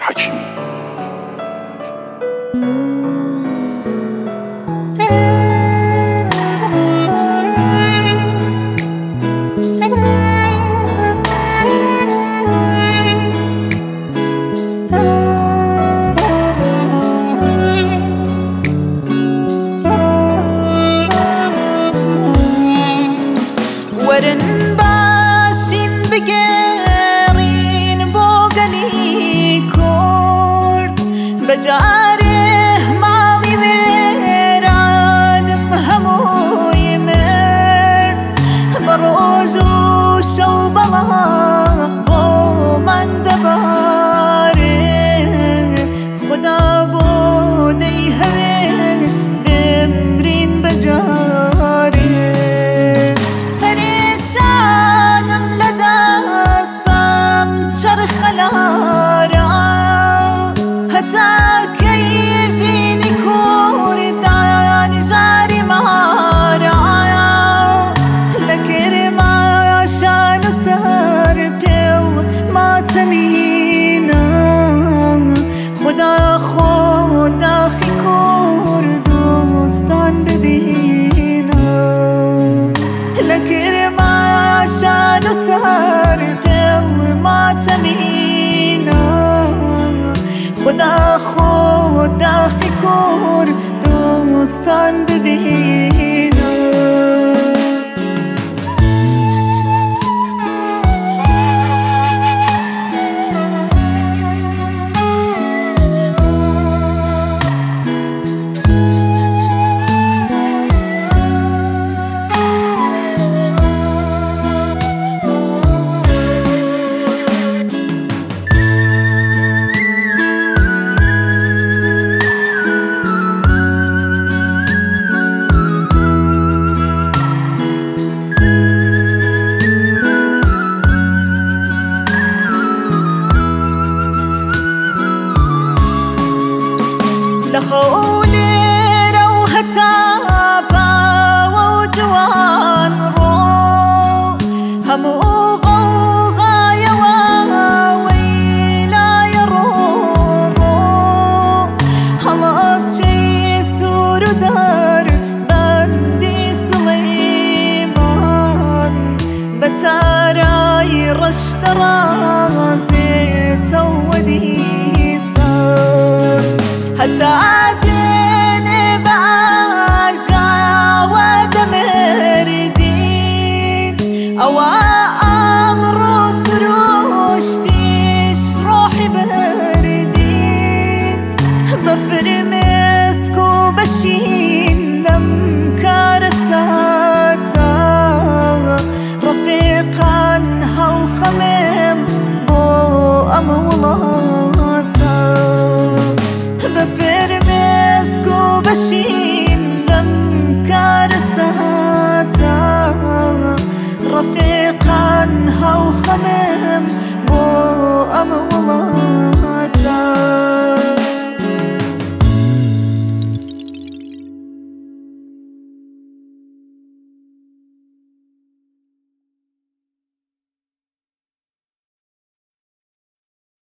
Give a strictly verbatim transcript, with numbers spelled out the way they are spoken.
حکیمی. ورن باشین بگرین بو گلی کرد بجاره مالی ویرانم هموی مرد بروز و شو بلا بو من دباره خدا بودی همه بمرین بجاره خلارا هتا کی يجيني كوردان جاري مارا لكرما شان سهر بيل ما تمينا خدا خدا خي كردستان ببينا لكرما شان سهر بيل ما تمينا خدا خدا خي كردستان ببينا لخو